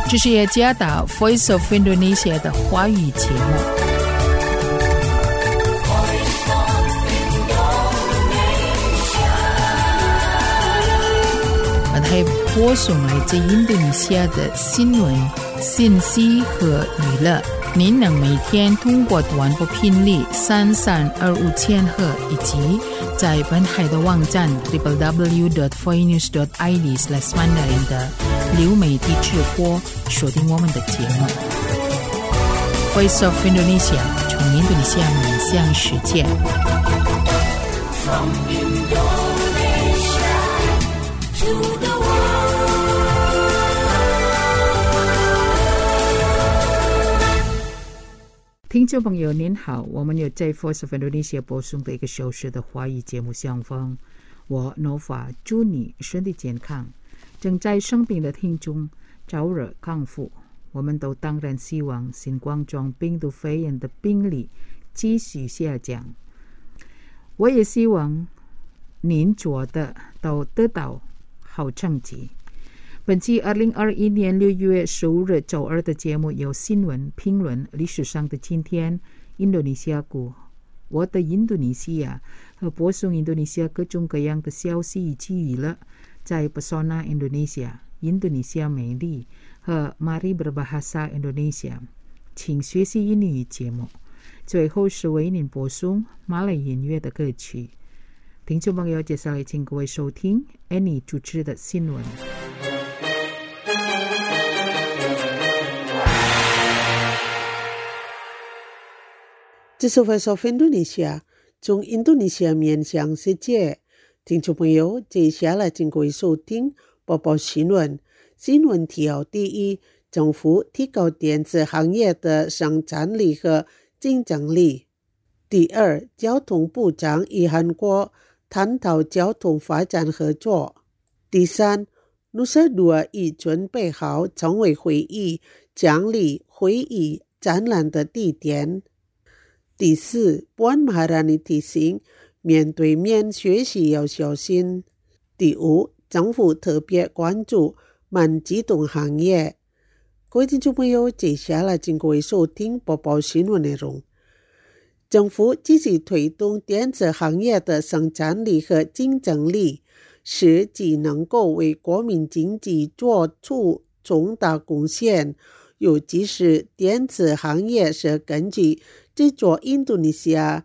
这是雅加达 Voice of Indonesia 的华语节目。还播送来自印度尼西亚的新闻、信息和娱乐。您能每天通过短波频率3325千赫以及在本海的网站 www.voinews.id/mandarin 的流媒体直播收听我们的节目。Voice of Indonesia 从印度尼西亚面向世界。From Indonesia to the听众朋友您好，我们有在 Voice of Indonesia 播送的1个小时的华语节目相逢。我 Nova 祝你身体健康，正在生病的听众早日康复。我们都当然希望新冠状病毒肺炎的病例继续下降。我也希望您做的都得到好成绩。本期2021年6月15日周二的节目有新闻、评论、历史上的今天、印度尼西亚股、我的印度尼西亚和播送印度尼西亚各种各样的消息以及娱乐，在 Pesona Indonesia、印度尼西亚美丽和 Mari Berbahasa Indonesia 请学习英语节目。最后是为您播送马来音乐的歌曲。听众朋友，接下来请各位收听 Annie 主持的新闻。 这是 Voice of Indonesia 从印度尼西亚面向世界。听众朋友，接下来请各位收听播报新闻。新闻提要：第一，政府提高电子行业的生产力和竞争力。第二，交通部长与韩国探讨交通发展合作。第三，Nusa Dua 已准备好成为会议奖励会议展览的地点。第四，Puan Maharani 提醒面对面学习要小心。第五，政府特别关注慢机动行业。各位听众朋友，接下来请各位收听播报新闻内容。政府积极推动电子行业的生产力和竞争力，使其能够为国民经济做出重大贡献。尤其是电子行业是根据制作印度尼西亚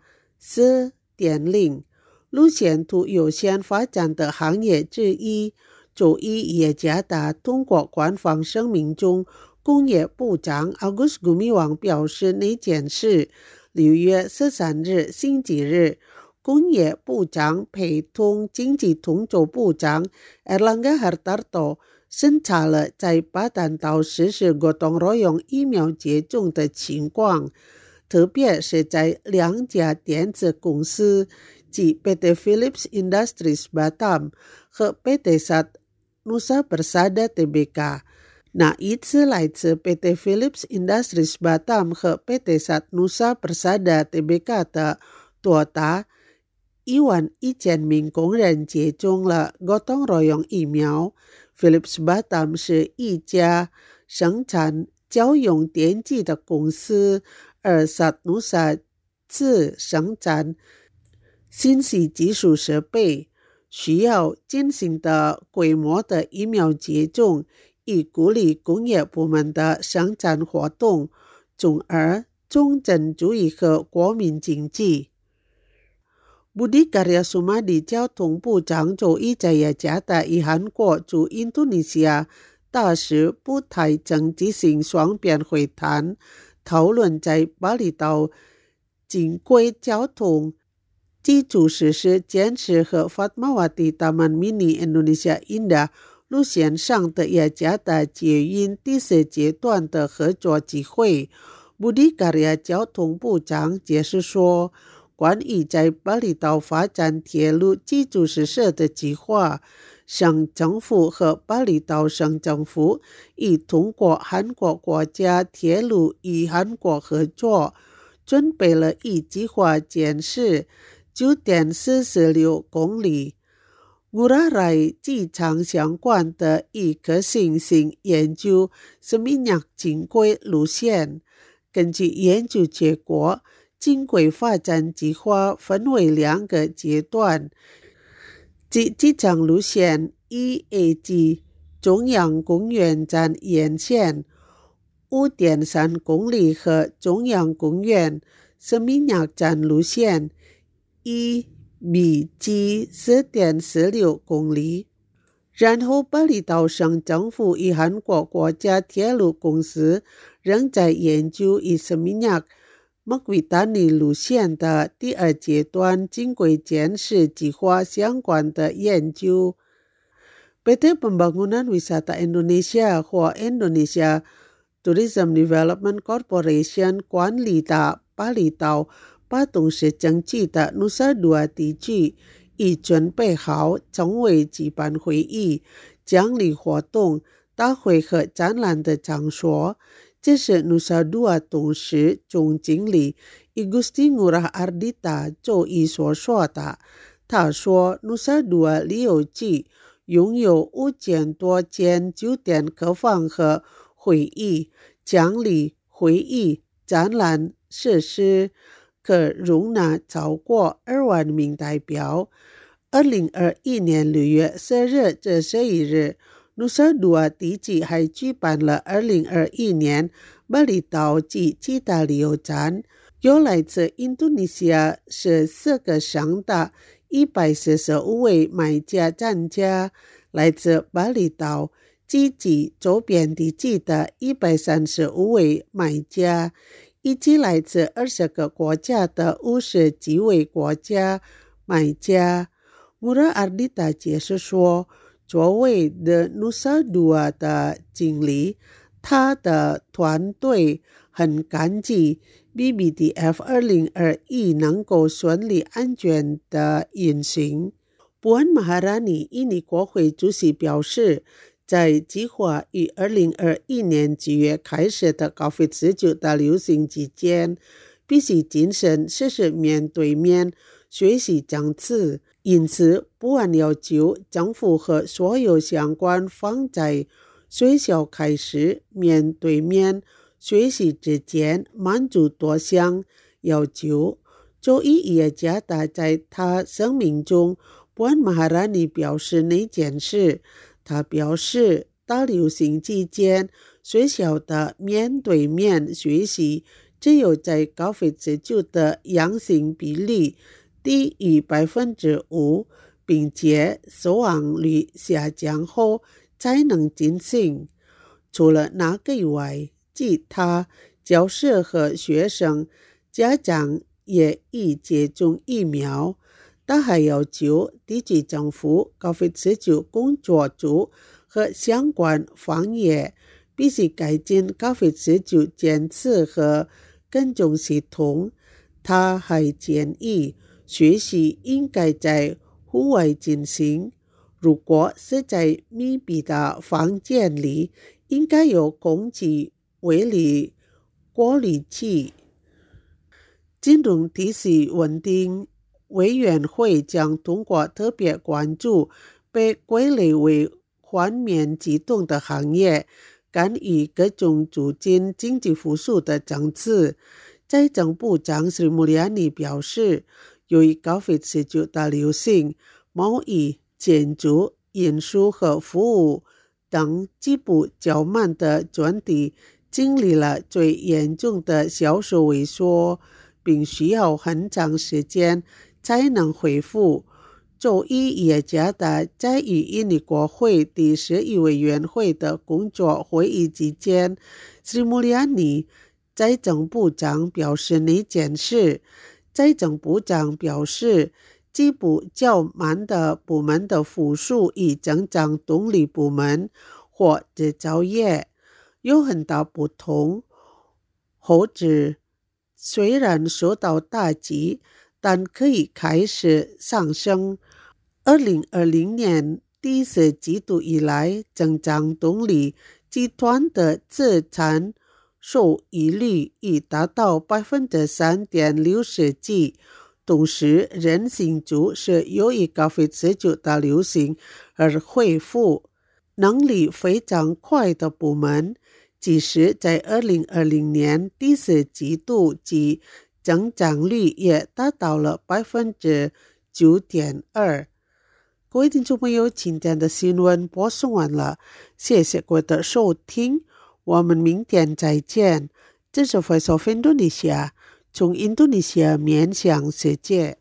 4.0 路线图优先发展的行业之一。周一雅加达通过官方声明中，工业部长 Agus Gumiwang 表示那件事。6月13日星期日，工业部长陪同经济统筹部长 Erlangga Hartarto 审查了在巴丹岛实施gotong royong疫苗接种的情况，特别是在2家电子公司，即 PT Philips Industries Batam 和 PT Sat Nusa Persada Tbk。那一次来自 PT Philips Industries Batam 和 PT Sat Nusa Persada Tbk 的多达11000名工人接种了gotong royong疫苗。Philips Batam 是一家生产交用电机的公司，而 Sat Nusa 是生产信息技术设备。需要进行的规模的疫苗接种，以鼓励工业部门的生产活动，从而重振主义和国民经济。Budi Karya Sumadi 交通部长周一在雅加达与韩国驻印度尼西亚大使部台正进行双边会谈，讨论在巴厘岛经轨交通基础设施建设和 Fatmawati Taman Mini Indonesia Indah 路线上的雅加达捷运第4阶段的合作机会。Budi Karya 交通部长解释说，关于在巴厘岛发展铁路基础设施的计划，省政府和巴厘岛省政府已通过韩国国家铁路与韩国合作，准备了一计划建设 9.46 公里。 ngurai 机场相关的一个新型研究生命力经轨路线。根据研究结果，经轨发展计划分为2个阶段，即机场路线 1A 级中央公园站沿线 5.3 公里和中央公园生命力站路线 1B 级 4.46 公里。然后巴厘岛省政府与韩国国家铁路公司仍在研究以生命力麦维达尼路线的第2阶段经轨建设计划相关的研究。PT Pembangunan Wisata Indonesia 或 Indonesia Tourism Development Corporation 管理的巴厘岛巴东市经济的 Nusa Dua 地区已准备好成为举办会议、奖励活动、大会和展览的场所。这是 Nusa Dua 董事总经理 Igusti Ngurah Ardita 周一所说的。他说 Nusa Dua 旅游局拥有5000多间酒店客房和会议、奖励会议、展览设施，可容纳超过2万名代表。2021年6月10日至11日，Nusa Dua 地区还举办了2021年巴厘岛及其他旅游展，有来自印度尼西亚14个省的145位买家参加，来自巴厘岛及其周边地区的135位买家，以及来自20个国家的50几位国家买家。Ngurah Ardita 解释说，作为的 Nusa Dua 的经理，他的团队很感激 BBDF 2021能够顺利安全的运行。Puan Maharani 印尼国会主席表示，在计划于2021年9月开始的 COVID-19 的流行期间，必须谨慎实施面对面学习讲次。因此，Puan要求政府和所有相关方在学校开始面对面学习之间满足多项要求。周一也加大在他声明中，Puan Maharani 表示那件事。他表示，大流行期间学校的面对面学习只有在COVID-19的阳性比例低于 5%， 并且死亡率下降后才能进行。除了那个以外，其他教师和学生、家长也已接种疫苗。他还要求地区政府、COVID-19 工作组和相关行业必须改进 COVID-19 检测和跟踪系统。他还建议学习应该在户外进行，如果是在密闭的房间里，应该有空气微粒过滤器。金融体系稳定委员会将通过特别关注被归类为全面启动的行业，干预各种促进经济复苏的政策。财政部长 Sri Mulyani 表示，由于 COVID-19 的流行，贸易、建筑、运输和服务等几步较慢的专题经历了最严重的销售萎缩，并需要很长时间才能恢复。周一也加大在与印尼国会第11委员会的工作会议期间， Sri Mulyani 财政部长表示那件事。财政部长表示，几部较慢的部门的复苏与增长动力部门或制造业有很大不同。后者虽然受到打击，但可以开始上升。2020年第四季度以来，增长动力集团的资产收益率已达到 3.64%， 同时人行族是由于高飞持久的流行而恢复能力非常快的部门，即使在2020年第四季度及增长率也达到了 9.2%。 各位听众朋友，今天的新闻播送完了，谢谢各位的收听，我们明天再见。这是 Voice of Indonesia， 从印度尼西亚面向世界。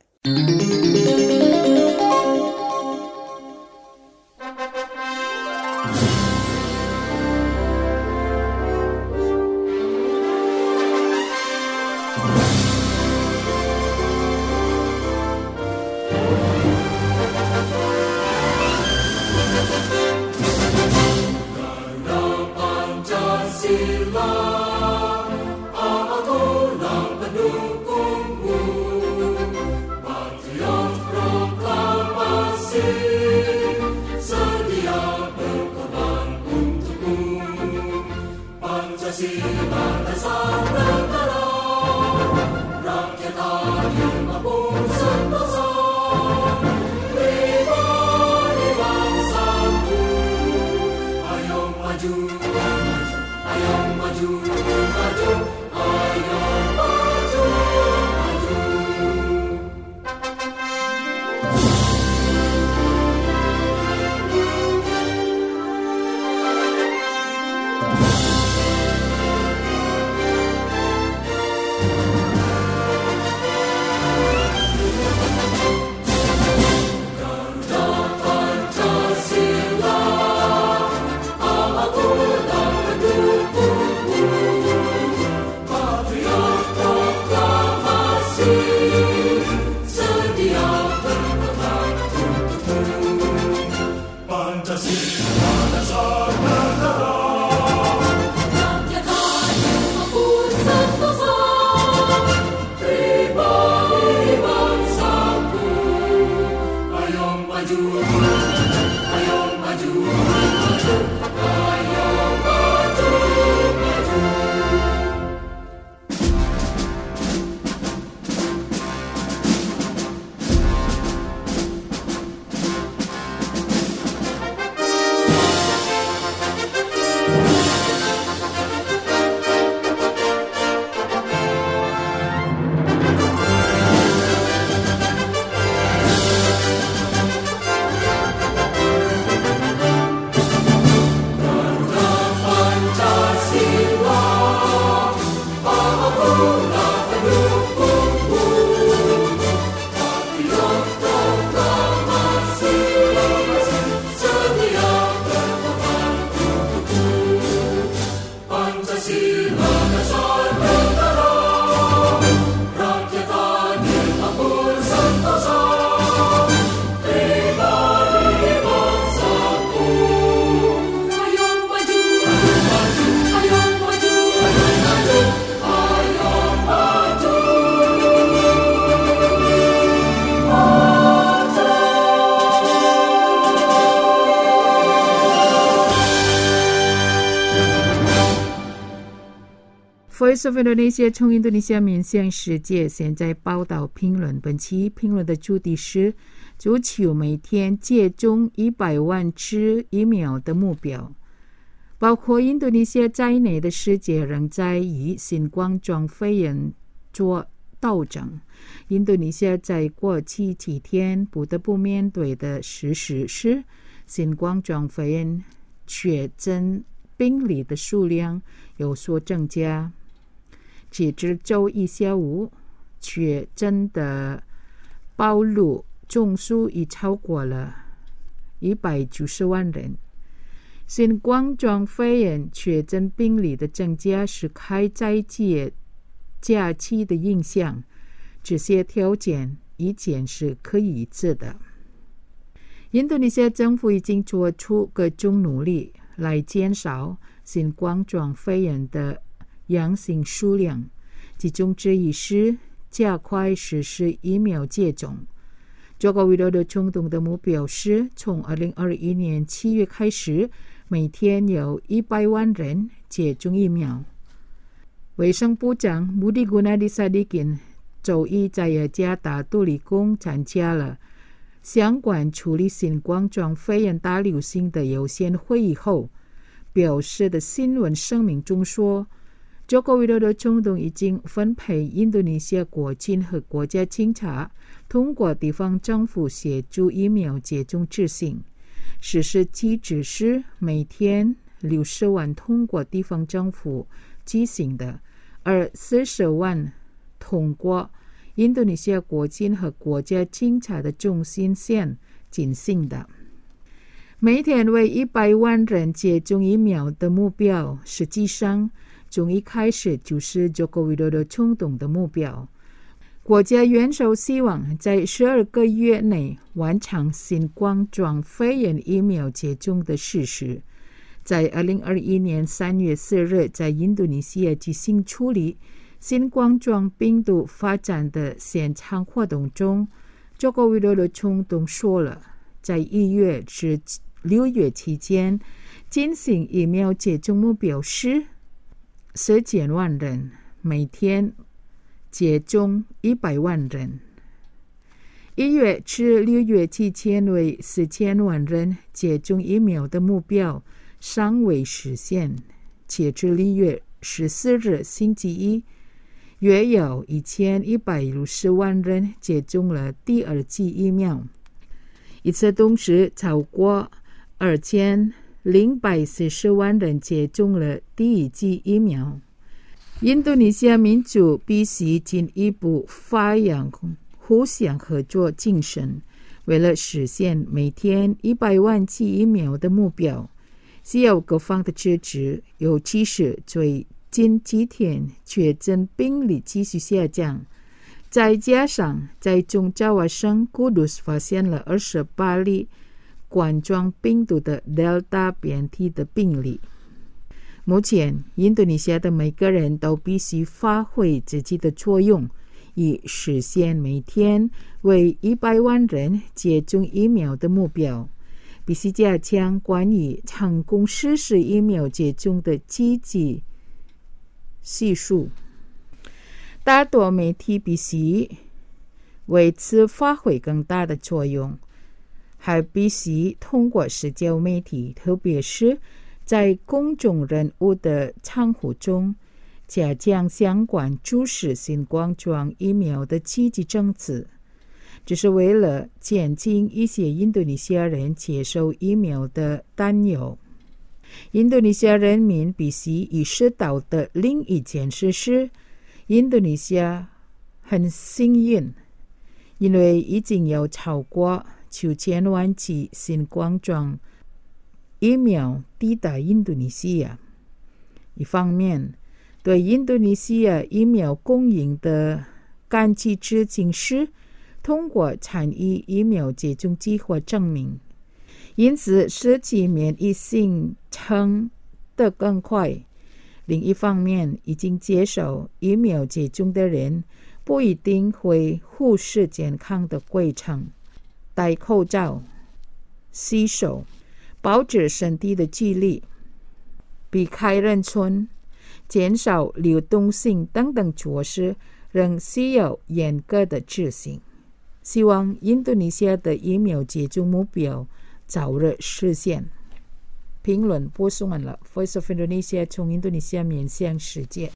Voice of Indonesia 从印度尼西亚面向世界，现在报道评论。本期评论的主题是追求每天接种100万支疫苗的目标。包括印度尼西亚在内的世界仍在以新冠状肺炎做斗争。印度尼西亚在过去几天不得不面对的事实是，新冠状肺炎确诊病例的数量有所增加。截至周一下午，确诊的暴露总数已超过了190万人。新冠状肺炎确诊病例的增加是开斋节假期的影响，这些条件以前是可以预测的。印度尼西亚政府已经做出各种努力来减少新冠状肺炎的阳性数量，其中之一是加快实施疫苗接种。佐科维多的冲动的目标是从2021年7月开始，每天有100万人接种疫苗。卫生部长Budi Gunadi Sadikin 周一在雅加达杜理宫参加了相关处理新冠状肺炎大流行的有限会议后表示的新闻声明中说Joko Widodo总统已经分配印度尼西亚国军和国家警察通过地方政府协助疫苗接种执行实施机制是每天60万通过地方政府进行的而40万通过印度尼西亚国军和国家警察的中心线进行的每天为100万人接种疫苗的目标实际上从一开始就是 Joko Widodo 总统的目标国家元首希望在12个月内完成新冠状肺炎疫苗接种的事实在2021年3月4日在印度尼西亚进行处理新冠状病毒发展的现场活动中 Joko Widodo 总统说了在1月至6月期间进行疫苗接种目标是4000万人每天接种100万人1月至6月期间为4000万人接种疫苗的目标尚未实现截至6月14日星期一约有1160万人接种了第二剂疫苗与此同时超过2040万人接种了第一剂疫苗印度尼西亚民族必须进一步发扬互相合作精神为了实现每天100万剂疫苗的目标需要各方的支持尤其是最近几天确诊病例继续下降再加上在中爪哇省古都斯发现了28例冠状病毒的 Delta 变体的病例目前印度尼西亚的每个人都必须发挥自己的作用以实现每天为100万人接种疫苗的目标必须加强关于成功实施疫苗接种的积极系数大多媒体必须为此发挥更大的作用还必须通过社交媒体特别是在公众人物的场合中加强相关注视新冠状疫苗的积极政策这是为了减轻一些印度尼西亚人接受疫苗的担忧印度尼西亚人民必须意识到的另一件事是印度尼西亚很幸运因为已经有超过9000万剂新冠状疫苗抵达印度尼西亚一方面对印度尼西亚疫苗供应的感激致敬是通过参与疫苗接种计划证明因此使其免疫性成得更快另一方面已经接受疫苗接种的人不一定会忽视健康的过程戴口罩洗手保持身体的距离避开人群减少流动性等等措施仍需要严格的执行希望印度尼西亚的疫苗接种目标早日实现评论播送完了 Voice of Indonesia 从印度尼西亚面向世界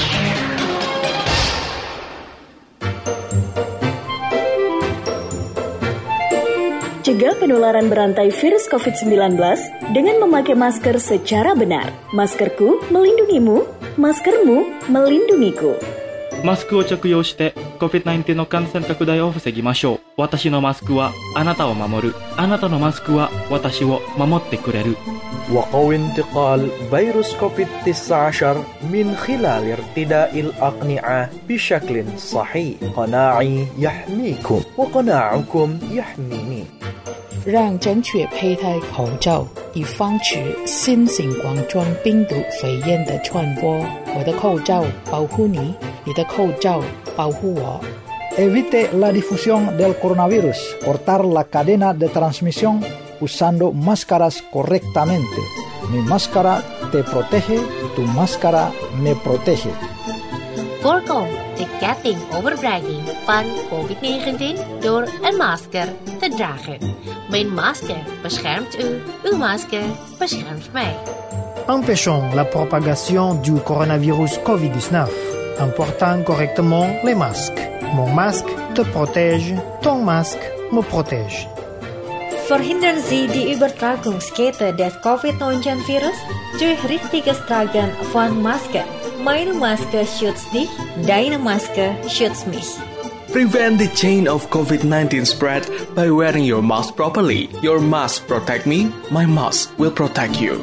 Cegah penularan berantai virus COVID-19 dengan memakai masker secara benar. Maskerku melindungimu, maskermu melindungiku. マスクを着用して COVID-19 の感染拡大を防ぎましょう。私のマスクはあなたを守る。あなたのマスクは私を守ってくれる。 وقوي انتقال فيروس كوفيد-19 من خلال ارتداء الأقنعة بشكل صحيح. قناعي يحميكم وقناعكم يحميني. 让正确佩戴口罩以防止新型冠状病毒肺炎的传播我的口罩保护你你的口罩保护我 Evite la difusión del coronavirus. Cortar la cadena de transmisión usando máscaras correctamente. Mi máscara te protege, tu máscara me protege. 狗狗 de ketting overbregging van COVID-19 door een masker te dragen. Mijn masker beschermt u, uw masker beschermt mij. Empêchons la propagation du coronavirus COVID-19 en portant correctement les masques. Mon masque te protège, ton masque me protège. Verhindern Sie die Übertragungskette des COVID-19-Virus durch richtiges Tragen von Maske. Meine Maske schützt dich, deine Maske schützt mich. Prevent the chain of COVID-19 spread by wearing your mask properly. Your mask protect me, my mask will protect you.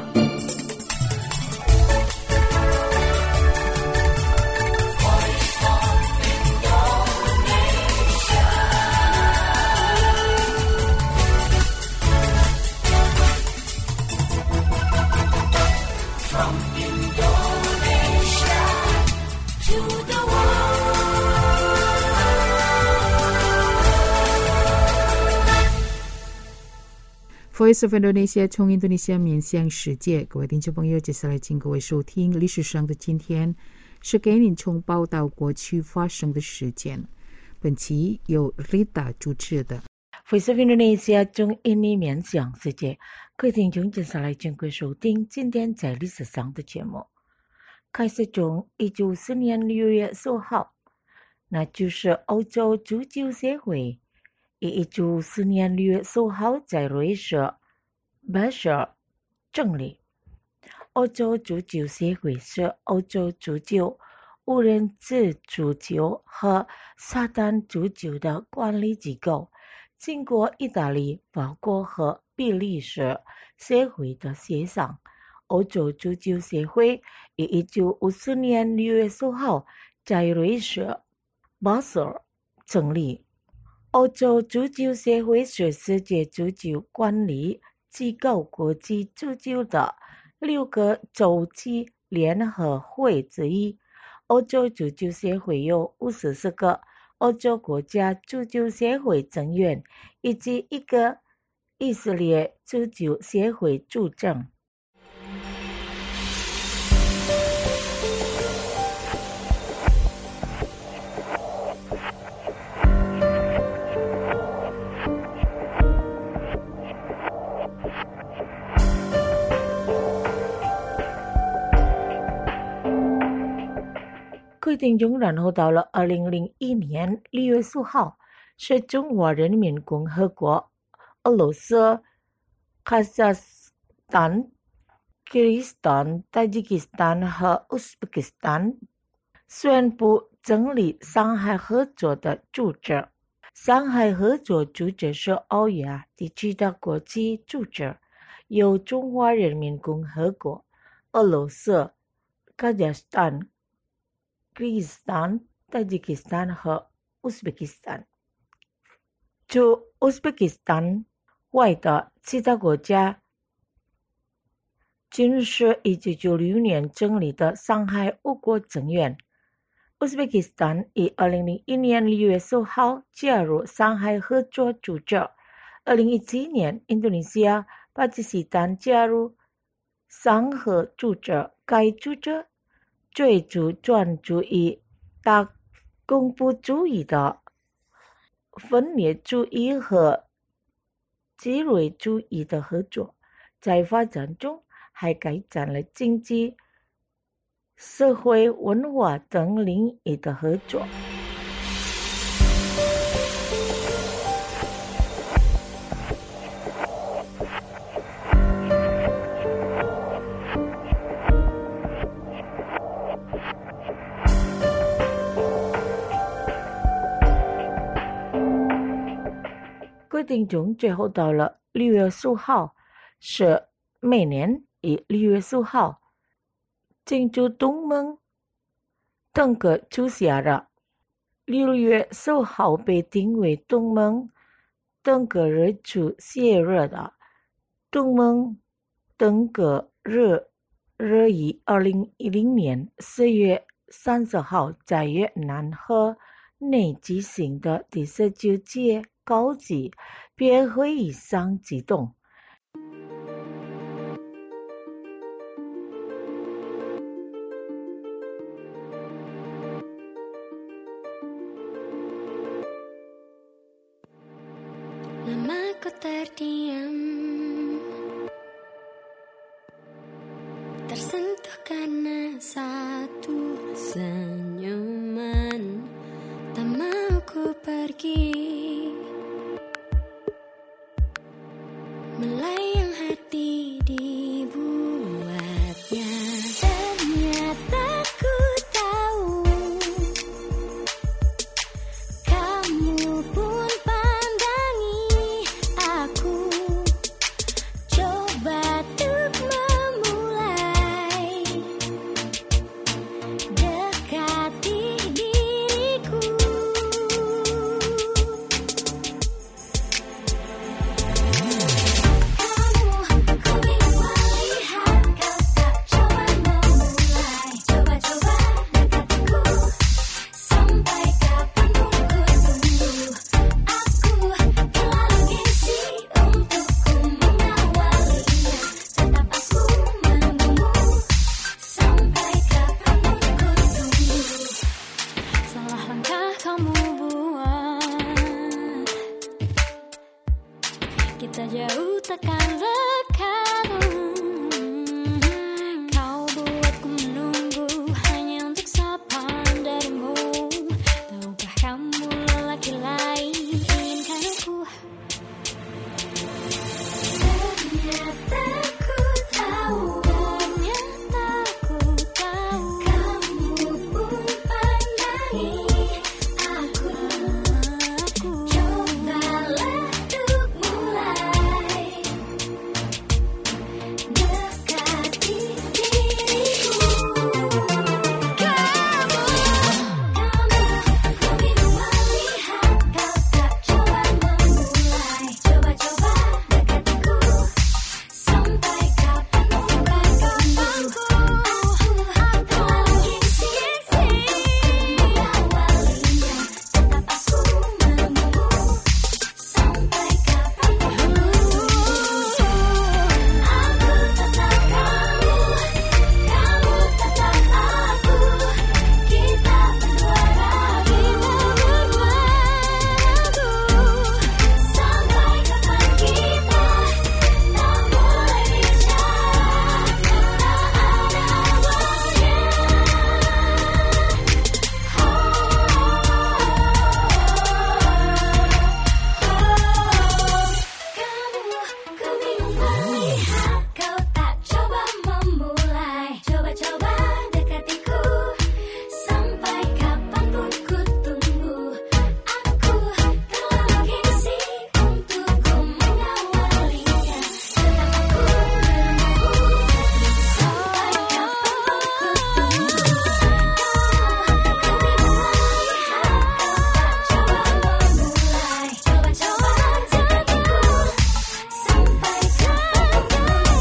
Voice of Indonesia 从印度尼西亚面向世界，各位听众朋友，接下来请各位收听历史上的今天，是给您从报道过去发生的事件。本期由 Rita 主持的 Voice of Indonesia 从印尼面向世界，各位听众接下来请各位收听今天在历史上的节目。开始从1954年6月10号，那就是欧洲足球协会以1954年6月10号在瑞士巴塞成立。欧洲足球协会是欧洲足球、无人制足球和沙滩足球的管理机构，经过意大利、法国和比利时协会的协商，欧洲足球协会以1954年6月10号在瑞士巴塞成立。欧洲足球协会是世界足球管理机构国际足球的6个洲际联合会之一。欧洲足球协会有54个欧洲国家足球协会成员，以及一个以色列足球协会组成。各位听众，然后到了2001年6月4号，是中华人民共和国、俄罗斯、哈萨斯坦、kirgistan、塔吉克斯坦和乌兹别克斯坦宣布成立上海合作的组织。上海合作组织是欧亚地区的国际组织，由中华人民共和国、俄罗斯、卡扎克斯坦、kirgistan、塔吉克斯坦和乌兹别克斯坦。除乌兹别克斯坦外的其他国家均是1996年成立的上海5国成员。乌兹别克斯坦于2001年6月10号加入上海合作组织。2017年，印度尼西亚、巴基斯坦加入上合组织。该组织最初专注于大恐怖主义的分裂主义和极端主义的合作，在发展中还开展了经济、社会、文化等领域的合作。各位听众，最后到了6月10号，是每年以6月10号庆祝同盟登革注射日。6月10号被定为同盟登革热注射日的同盟登革热日于2010年4月30号在越南河内举行的第19届高级别会议上启动。 Lama ku terdiam, tersentuh karena satu senyuman. Tak mau ku pergi, melayang hati dibuatnya. Ternyata ku tahu kamu pun pandangi aku. Coba untuk memulai dekati diriku. Kita jauh takkan lekat. Kau buatku menunggu hanya untuk sapaan darimu. Tahukah kamu lelaki lain inginkan aku? Ternyata ku tahu, kamu pun pandangi aku. Cobalah untuk mulai dekati diriku. Kamu, ku ingin melihat kau tak coba memulai. Coba-coba dekatiku sampai kapanku. Aku gengsi mengawalinya, tetap aku menunggumu sampai kapanku. Aku tetap kamu, kamu tetap aku. Kita berdua lagi berbadu. Sampai kapan kita tak boleh bicara, tak ada awalnya. Kamu, ku bingung melihat kau tak coba memulai. Coba-coba dekatiku sampai kapanpun ku tunggu. Aku terlalu gengsi untuk ku mengawalinya. Tetap aku menunggu sampai kapanpun ku tunggu. Ku bingung melihat kau tak coba memulai. Coba-coba dekatiku sampai kapanpun.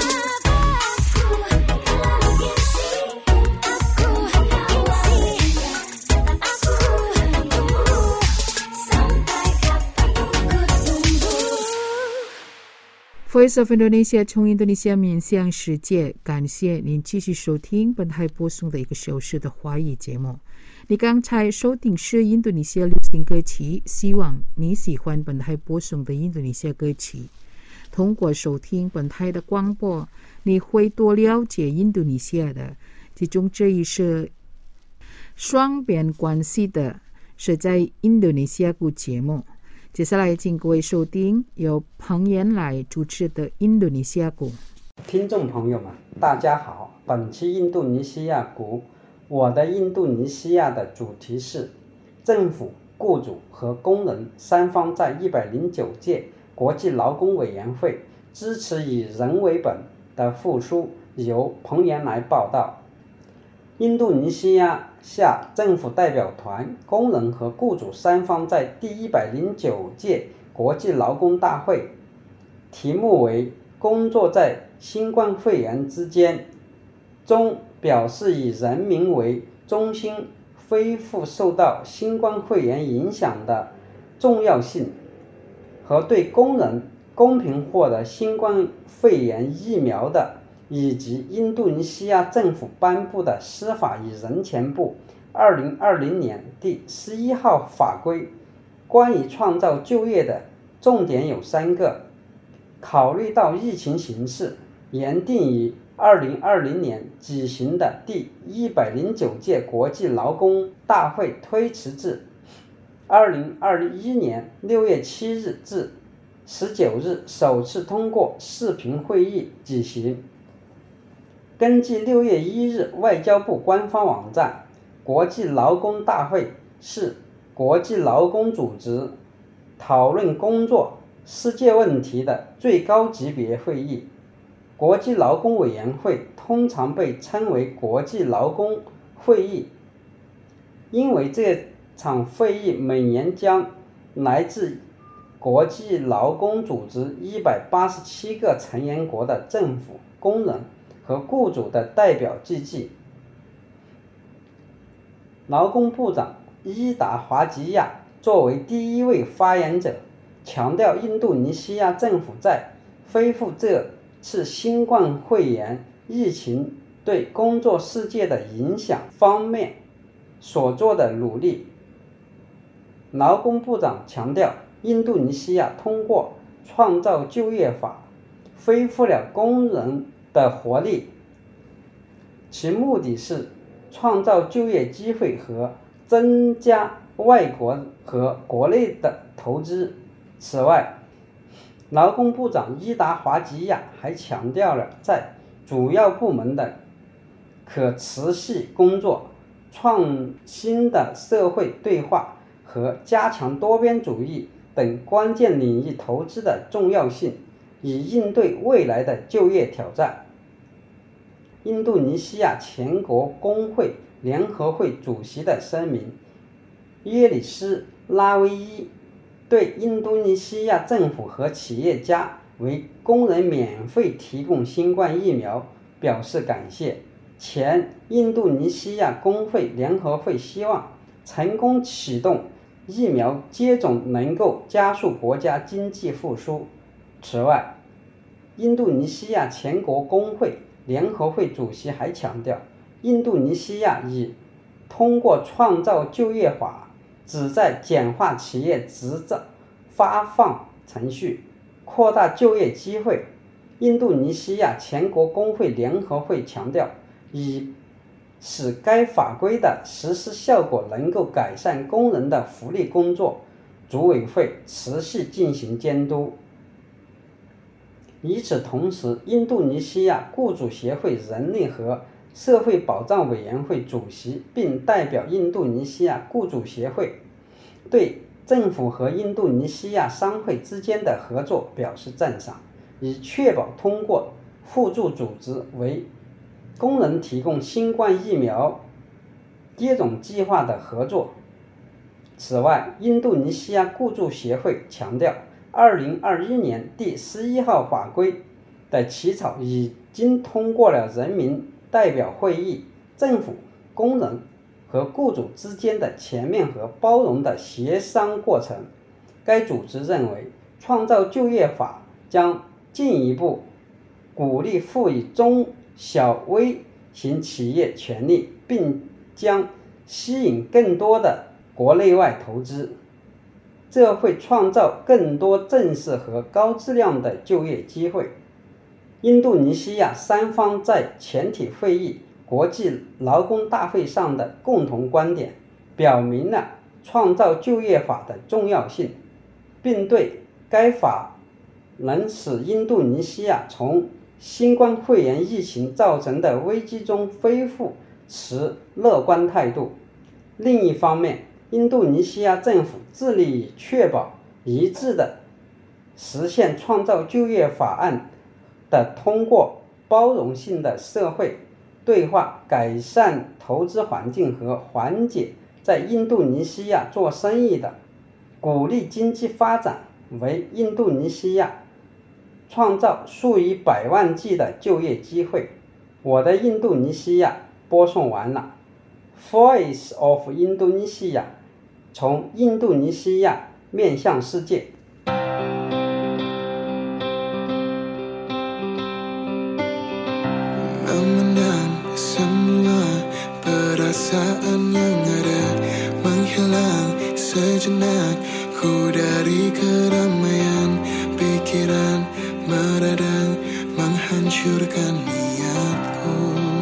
Aku terlalu gengsi, aku mengawalinya. Tetap aku menunggumu sampai kapanpun ku tunggu. Voice of Indonesia 从印度尼西亚面向世界，感谢您继续收听本台播送的一个小时的华语节目。你刚才收听是印度尼西亚流行歌曲，希望你喜欢本台播送的印度尼西亚歌曲。通过收听本台的广播，你会多了解印度尼西亚的其中这一是双边关系的是在印度尼西亚股节目。接下来请各位收听由彭延来主持的印度尼西亚股。 听众朋友们，大家好，本期印度尼西亚股，我的印度尼西亚的主题是政府、雇主和工人三方在109届国际劳工委员会支持以人为本的复苏，由彭延来报道。印度尼西亚下政府代表团、工人和雇主三方在第109届国际劳工大会，题目为“工作在新冠肺炎之间”，中表示以人民为中心恢复受到新冠肺炎影响的重要性，和对工人公平获得新冠肺炎疫苗的，以及印度尼西亚政府颁布的司法与人权部2020年第11号法规关于创造就业的重点有3个。考虑到疫情形势，原定于2020年举行的第109届国际劳工大会推迟至2021年6月7日至19日首次通过视频会议举行。根据6月1日外交部官方网站，国际劳工大会是国际劳工组织讨论工作世界问题的最高级别会议。国际劳工委员会通常被称为国际劳工会议，因为这场会议每年将来自国际劳工组织187个成员国的政府、工人和雇主的代表聚集。劳工部长伊达华吉亚作为第一位发言者，强调印度尼西亚政府在恢复这次新冠肺炎疫情对工作世界的影响方面所做的努力。劳工部长强调，印度尼西亚通过创造就业法恢复了工人的活力，其目的是创造就业机会和增加外国和国内的投资。此外，劳工部长伊达华吉亚还强调了在主要部门的可持续工作、创新的社会对话和加强多边主义等关键领域投资的重要性，以应对未来的就业挑战。印度尼西亚全国工会联合会主席的声明，耶里斯拉维伊对印度尼西亚政府和企业家为工人免费提供新冠疫苗表示感谢。前印度尼西亚工会联合会希望成功启动疫苗接种能够加速国家经济复苏。此外，印度尼西亚全国工会联合会主席还强调，印度尼西亚已通过创造就业法旨在简化企业执照发放程序，扩大就业机会。印度尼西亚全国工会联合会强调，以使该法规的实施效果能够改善工人的福利工作，组委会持续进行监督。与此同时，印度尼西亚雇主协会人力和社会保障委员会主席并代表印度尼西亚雇主协会对政府和印度尼西亚商会之间的合作表示赞赏，以确保通过互助组织为工人提供新冠疫苗接种计划的合作。此外，印度尼西亚雇主协会强调，2021年第11号法规的起草已经通过了人民代表会议、政府、工人和雇主之间的全面和包容的协商过程。该组织认为，创造就业法将进一步鼓励赋予中小微型企业权利，并将吸引更多的国内外投资，这会创造更多正式和高质量的就业机会。印度尼西亚三方在全体会议国际劳工大会上的共同观点，表明了创造就业法的重要性，并对该法能使印度尼西亚从新冠肺炎疫情造成的危机中恢复持乐观态度。另一方面，印度尼西亚政府致力于确保一致的实现创造就业法案的通过，包容性的社会对话，改善投资环境和缓解在印度尼西亚做生意的，鼓励经济发展，为印度尼西亚创造数以百万计的就业机会。我的印度尼西亚播送完了。 Voice of Indonesia， 从印度尼西亚面向世界。 Memendam semua perasaan yang ada, menghilang sejenak Ku dari keramaian pikiran meradang menghancurkan niatku.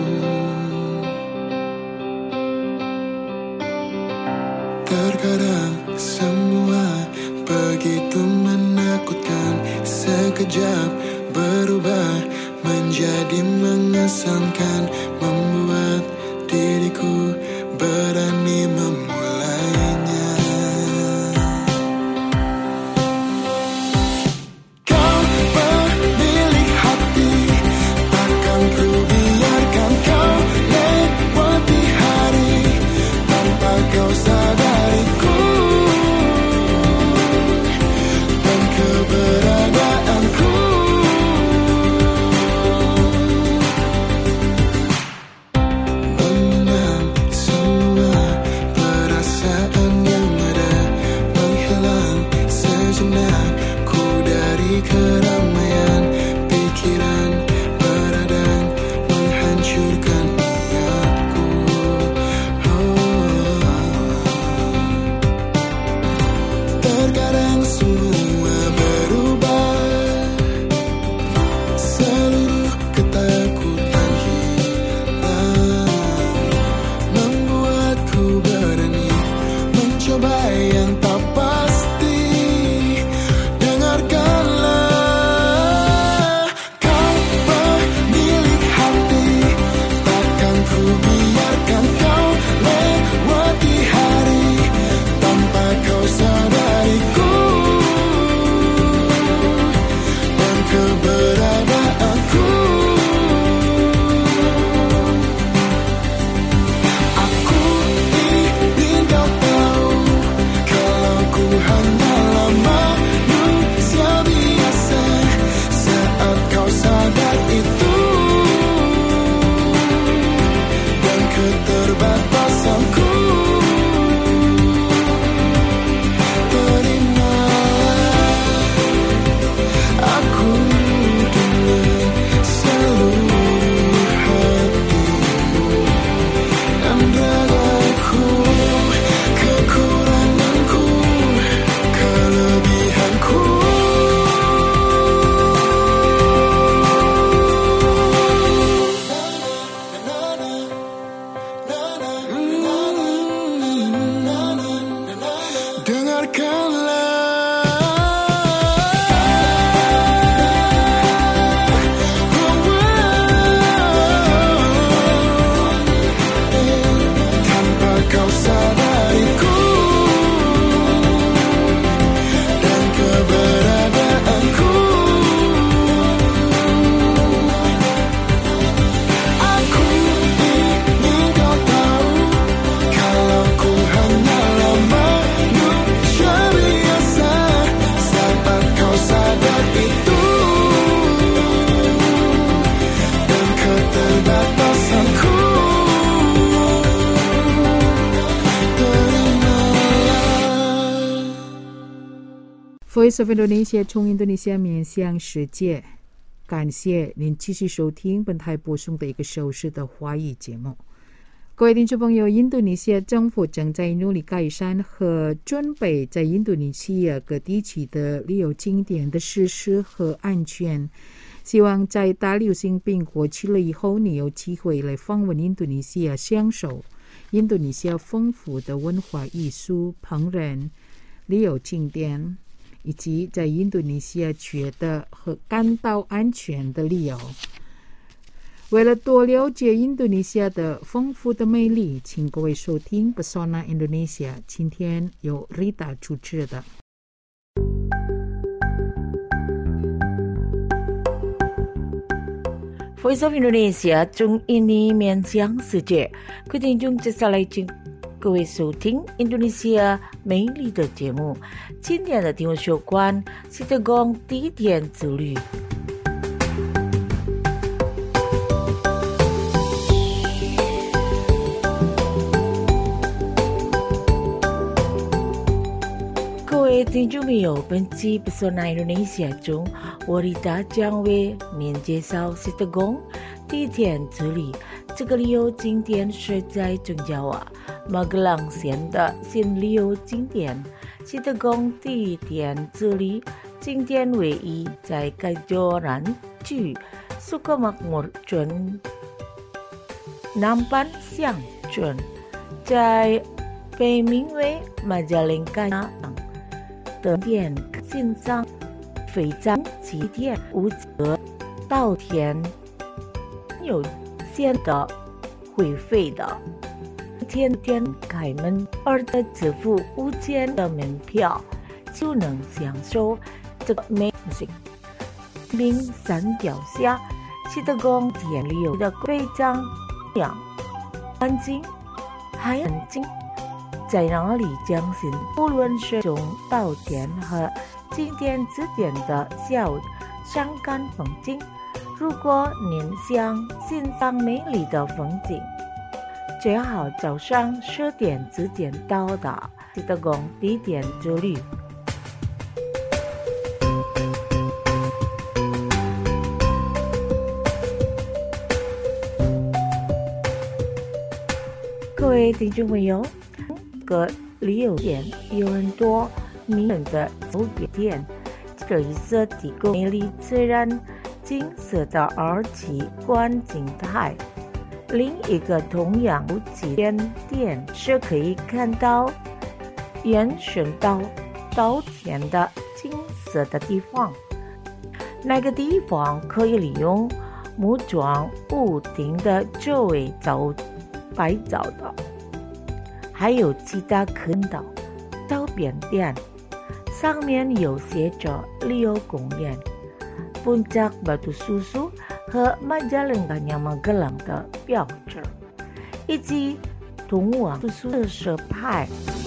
Terkadang semua begitu menakutkan, sekejap berubah menjadi mengesankan, membuat diriku berani memulainya. Kau pemilik hati, takkan ku biarkan kau lewati hari tanpa kau sadariku dan keberadaanku. Mengenang semua perasaan yang ada, menghilang sejenak ku dari keramaian pikiran meradang menghancurkan niatku. Terkadang semua berubah, seluruh ketakutan hilang, membuatku berani mencoba yang tak pasti. Dengarkanlah, kau pemilik hati, takkan ku biarkan kau lewati hari tanpa kau sadariku dan keberadaanku. Aku ingin kau tahu kalau ku hanyalah manusia biasa. Saat kau sadar itu dan keterbatasanku, terimalah aku dengan seluruh hatimu dan ragaku, kekuranganku, kelebihanku. Tanpa kau sadariku dan keberadaanku, aku ingin kau tahu kalau ku hanyalah manusia biasa. Saat kau sadar itu dan keterbatasanku, Voice of Indonesia 从印度尼西亚面向世界，感谢您继续收听本台播送的一个小时的华语节目。各位听众朋友，印度尼西亚政府正在努力改善和准备在印度尼西亚各地区的旅游景点的设施和安全，希望在大流行病过去了以后，你有机会来访问印度尼西亚，享受印度尼西亚丰富的文化艺术、烹饪、旅游景点，以及在印度尼西亚觉得和感到安全的理由。为了多了解印度尼西亚的丰富的魅力，请各位收听 Pesona Indonesia， 今天由 Rita 主持的。 Voice of Indonesia 中印尼面向世界，各位听众接下来请各位收听印度尼西亚美丽的节目。今天的题目有关西特宫地点之旅。各位听众朋友，本期 Pesona Indonesia 中，我Rita将为您介绍西特宫地点之旅。这个旅游景点是在中Jawa、Magelang县的新旅游景点。 其的工地点之里，今天唯一在Kejoran距Sukamakmur镇南半乡镇，在被名为Majalengka的店欣赏非常极点无责稻田有限的会费的。天天开门，而且支付5000的门票，就能享受这个美食。冰山脚下，其的宫田里有的非常安静，还很静。在那里将行，无论是从稻田和今天之间的小山干风景，如果您想欣赏美丽的风景，最好早上10点之前到达其的宫地点之旅。各位听众朋友，各旅游点有很多名人的周边店，这一是提供美丽自然景色的二级观景台。另一个同样有几间店是可以看到延伸到稻田的景色的地方。那个地方可以利用木桩屋顶的周围拍照的，还有其他看到照片店，上面有写着旅游公园、Puncak Batu Susu和Majalengka Magelang的标志，以及通往宿舍派。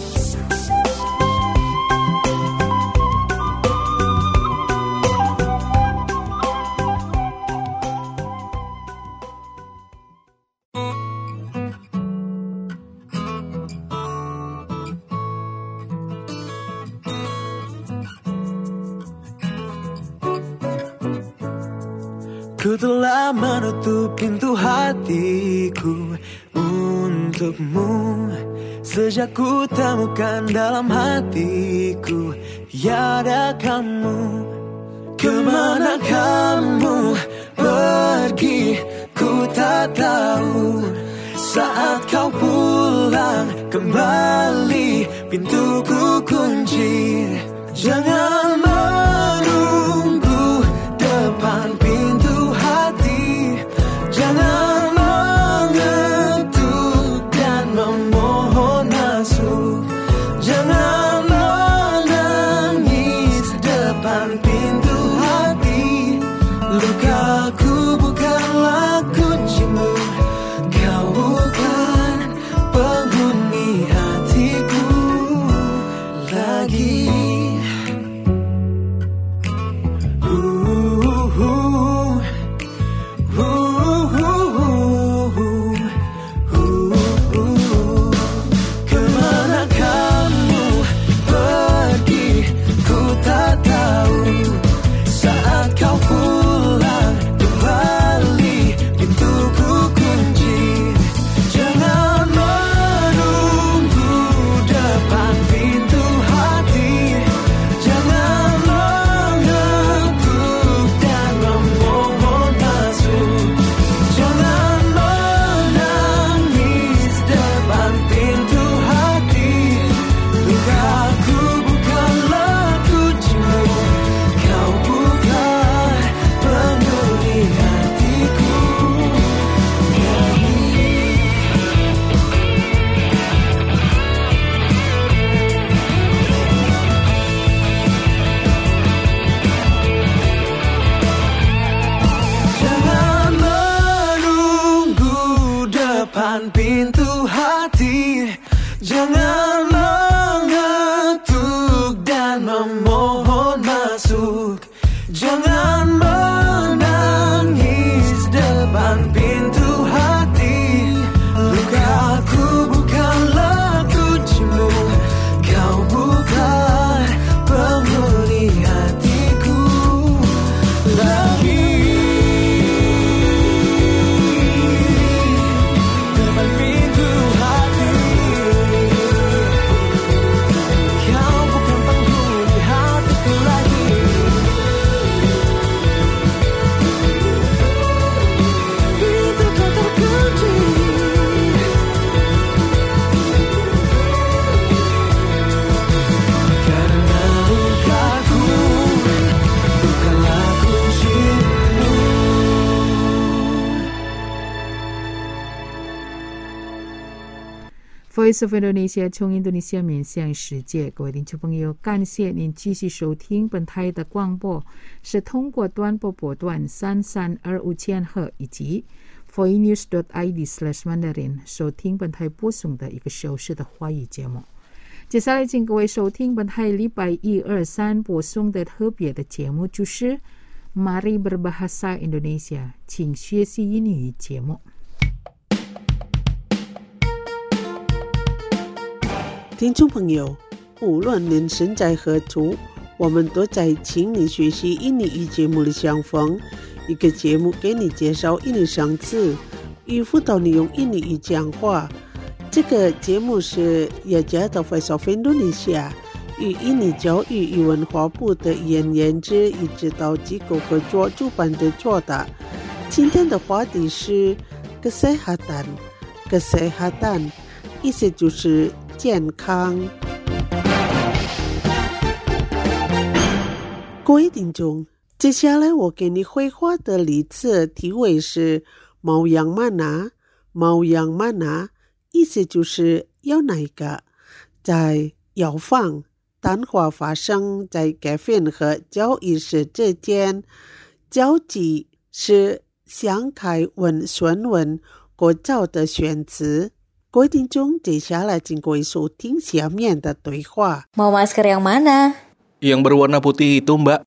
Ku telah menutup pintu hatiku untukmu sejak ku temukan dalam hatiku tiada kamu. Kemana kamu pergi ku tak tahu. Saat kau pulang kembali pintuku kunci. Jangan menunggu depan pintu hati, jangan mengetuk dan memohon masuk, jangan menangis depan pintu hati. Lukaku bukanlah kuncimu, kau bukan penghuni hatiku lagi. Kemana kamu pergi, ku tak tahu. Saat kau pulang kembali, pintuku kunci. Jangan menunggu depan pintu hati, jangan mengetuk dan memohon masuk, jangan menangis depan pintu hati. Lukaku bukanlah kuncimu, kau bukan penghuni hatiku lagi. Jangan menunggu depan pintu hati, jangan mengetuk dan memohon masuk, jangan menangis depan pintu hati. Lukaku bukanlah kuncimu, kau bukan penghuni hatiku lagi. Depan pintu hati, kau bukan Voice of Indonesia 从印度尼西亚面向世界，各位听众朋友，感谢您继续收听本台的广播，是通过短波波段3325千赫以及 foreignews.id/mandarin 收听本台播送的1个小时的华语节目。接下来请各位收听本台礼拜1、2、3播送的特别的节目，就是 Mari Berbahasa Indonesia 请学习英语节目。 听众朋友，无论您身在何处，我们都在请你学习印尼语节目的相逢，一个节目给你介绍印尼生词，与辅导你用印尼语讲话。这个节目是雅加的 Voice of Indonesia 与印尼教育与文化部的语言研究与指导机构合作主办的做的。今天的话题是 kesehatan， 意思就是健康。各位听众，接下来我给你绘画的例子题为是 mau yang mana， 意思就是要哪一个。在药房，谈话发生在咖啡和交易室之间，交际是详开文、顺文、过早的选词。各位听众，接下来请各位收听下面的对话。 Mau masker yang mana? Yang berwarna putih itu, Mbak.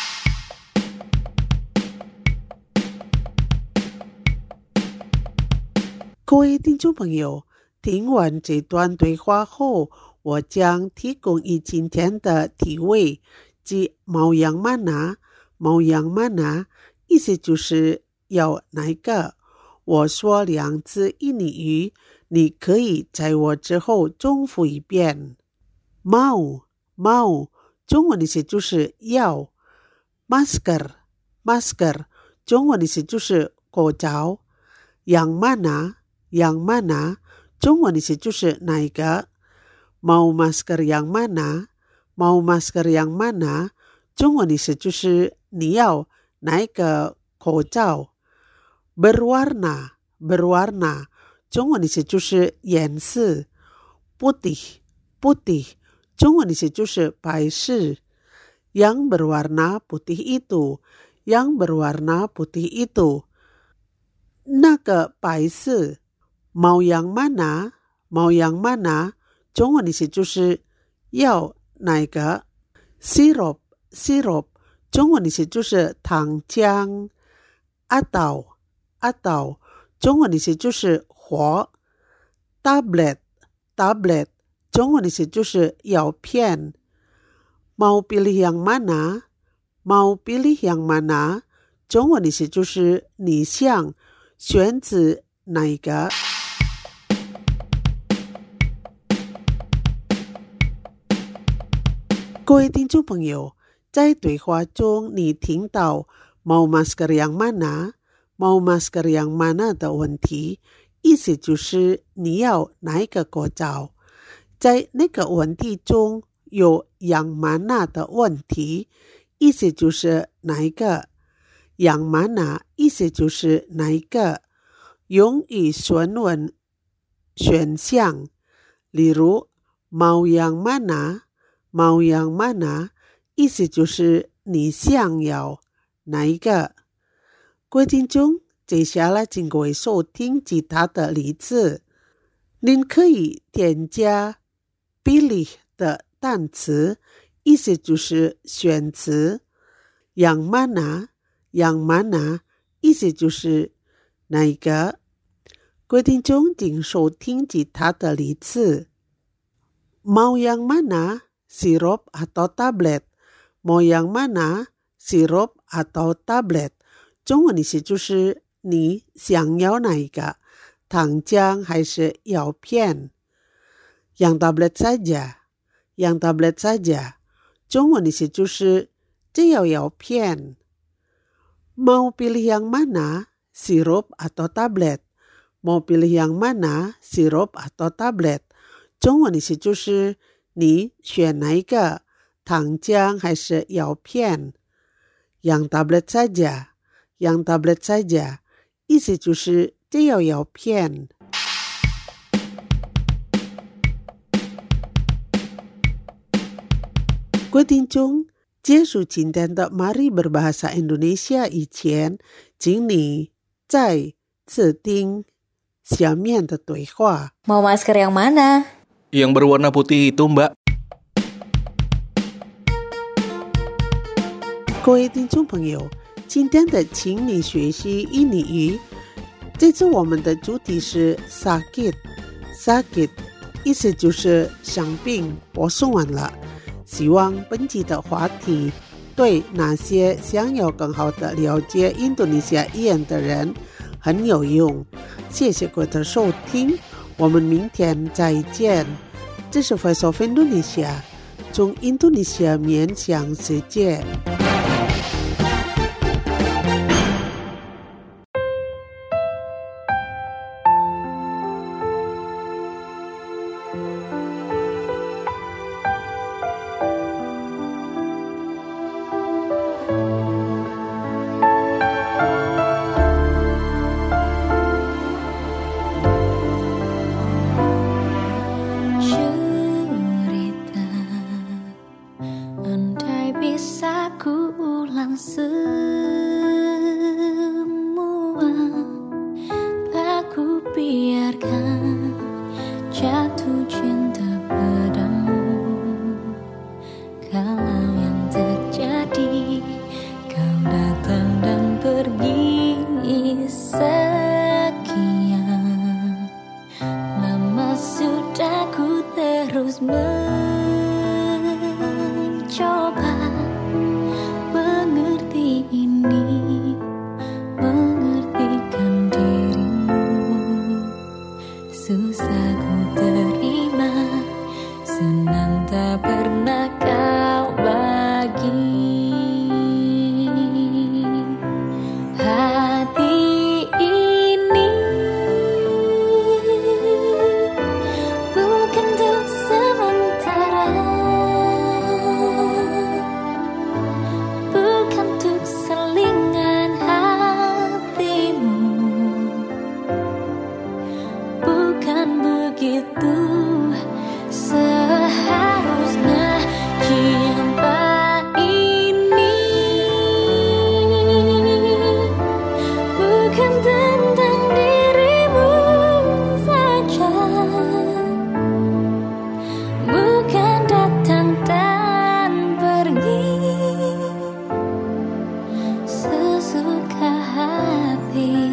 各位听众朋友，听完这段对话后，我将提供以今天的题为，即 mau yang mana， 意思就是要哪一个。我说2字印尼语，你可以在我之后重复一遍。 mau 中文意思就是要。 masker 中文意思就是口罩。 yang mana 中文意思就是哪一个。 mau masker yang mana 中文意思就是你要哪一个口罩。 berwarna 中文意思就是颜色。 putih 中文意思就是白色。 yang berwarna putih itu 那个白色。 mau yang mana 中文意思就是要哪一个。 syrup 中文意思就是糖浆。 atau 中文意思就是火。 tablet 中文意思就是药片。 mau pilih yang mana 中文意思就是你想选择哪一个。各位听众朋友，在对话中你听到 mau masker yang mana 的问题，意思就是你要哪一个口罩。在那个问题中有 yang mana 的问题，意思就是哪一个。 yang mana 意思就是哪一个。用于顺文选项，例如 mau yang mana 意思就是你想要哪一个。各位听众，接下来请各位收听其他的例子。您可以添加 pilih 的单词，意思就是选词。 yang mana 意思就是哪一个。各位听众，请收听其他的例子。 mau yang mana sirup atau tablet， mau yang mana sirup atau tablet， 中文意思就是你想要哪一个，糖浆还是药片。 yang tablet saja， 中文意思就是只要药片。 mau pilih yang mana sirup atau tablet， mau pilih yang mana sirup atau tablet， 中文意思就是你选哪一个，糖浆还是药片。 yang tablet saja， 意思就是只要药片。 各位听众，结束今天的Mari Berbahasa Indonesia以前，请你再次听下面的对话。 Mau masker yang mana? Yang berwarna putih itu, Mbak. 各位听众朋友，今天的请你学习印尼语。这次我们的主题是 sakit， 意思就是生病。我说完了，希望本期的话题对那些想要更好的了解印度尼西亚语言的人很有用。谢谢各位的收听，我们明天再见。这是 Voice of Indonesia， 从印度尼西亚面向世界。 Cerita, andai bisa ku ulang semua, tak ku biarkan jatuh cinta padamu. Kalau yang terjadi, kau datang dan pergi sekian lama sudah ku terus mencoba mengerti ini, mengertikan dirimu. Susah ku terima, senang tak pernah kau bagi. Hati ini bukan untuk sementara, bukan untuk selingan hatimu, bukan begitu seharusnya cinta ini, bukan tentang dirimu saja, bukan datang dan pergi sesuka hati.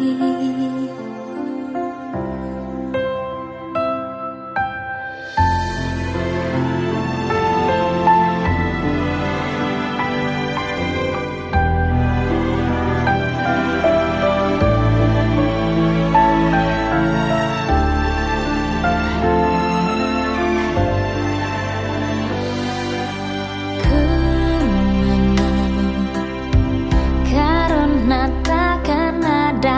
Karena takkan ada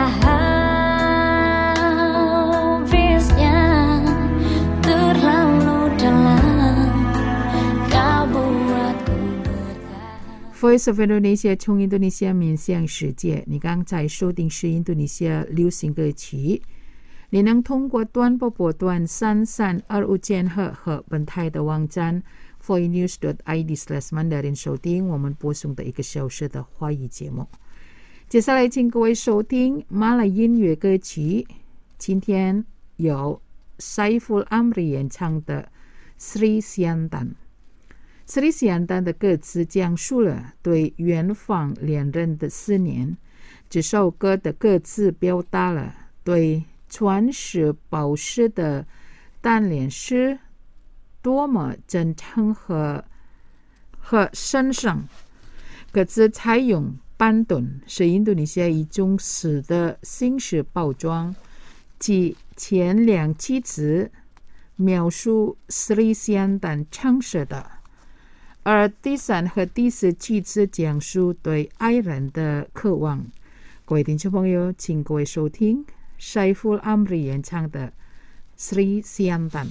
habisnya, terlalu dalam kau buatku Voice of Indonesia 从印度尼西亚面向世界，你刚才收听是印度尼西亚流行歌曲。你能通过短波波段3325千赫和本台的网站 voinews.id/mandarin 收听我们播送的1个小时的华语节目。接下来请各位收听马来音乐歌曲，今天由 Saiful Amri 演唱的 Sri Siantan。Sri Siantan 的歌词讲述了对远方恋人的思念，这首歌的歌词表达了对传世宝石的单恋是多么真诚和深深。歌词采用板盾，是印度尼西亚一种诗的形式包装，即前2句子描述 Sri Siantan 诚实的，而第3和第4句子讲述对爱人的渴望。各位听众朋友，请各位收听 Saiful Amri 演唱的 Sri Siantan。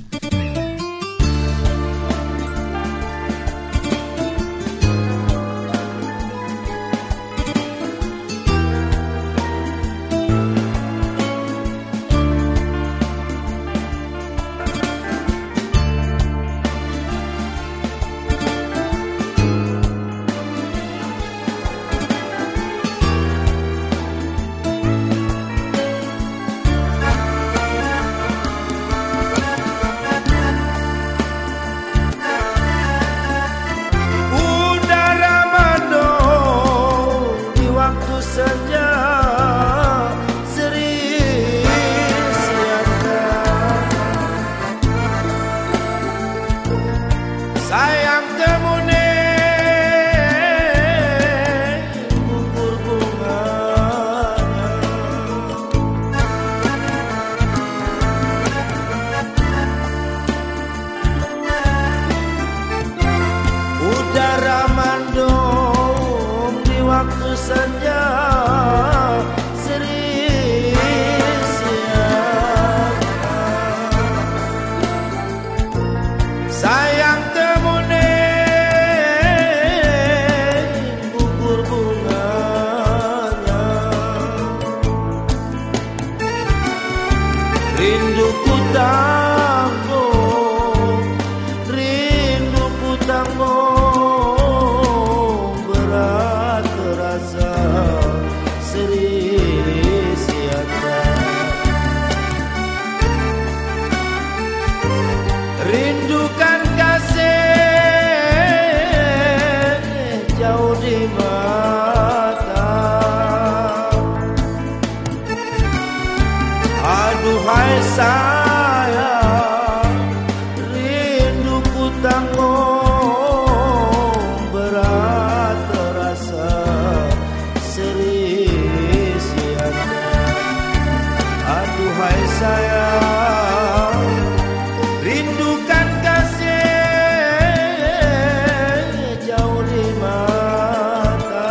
Udara mendung di waktu senja seri siaga. Sayang temune gugur bunganya. Rinduku tanggung, rinduku tanggung, berat terasa seri siaga. Rindukan kasih jauh di mata. Aduhai sayang, rinduku tanggung, berat terasa seri siaga. Aduhai sayang, rindukan kasih jauh di mata.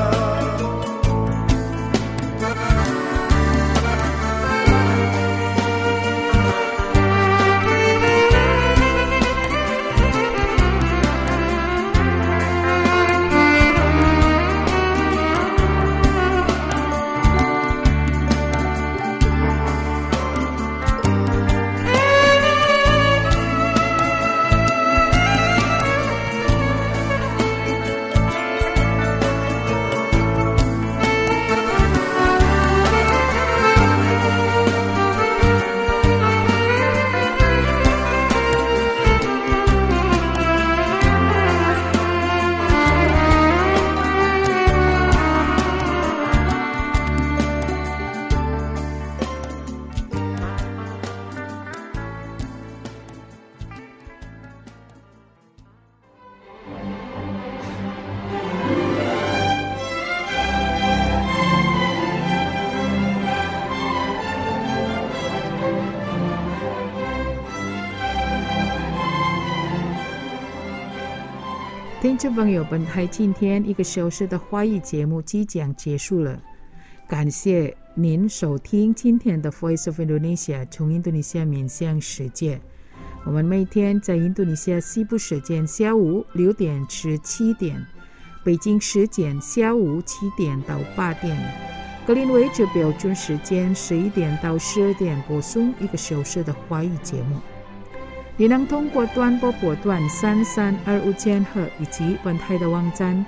听众朋友，本台今天1个小时的华语节目即将结束了，感谢您收听今天的 Voice of Indonesia 从印度尼西亚面向世界。我们每天在印度尼西亚西部时间下午6点至7点，北京时间下午7点到8点，格林威治标准时间11点到12点播送1个小时的华语节目。你能通过短波波段3325千赫以及本台的网站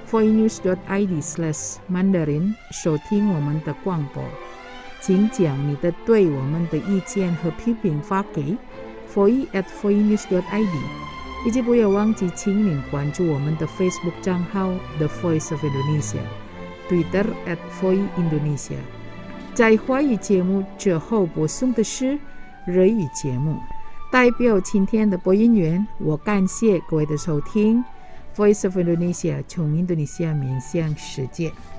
foinews.id/mandarin 收听我们的广播。请将你的对我们的意见和批评发给 foi@foinews.id， 以及不要忘记请您关注我们的 Facebook 账号 The Voice of Indonesia， Twitter @foiindonesia。在华语节目之后播送的是日语节目。代表今天的播音员，我感谢各位的收听。Voice of Indonesia 从印度尼西亚面向世界。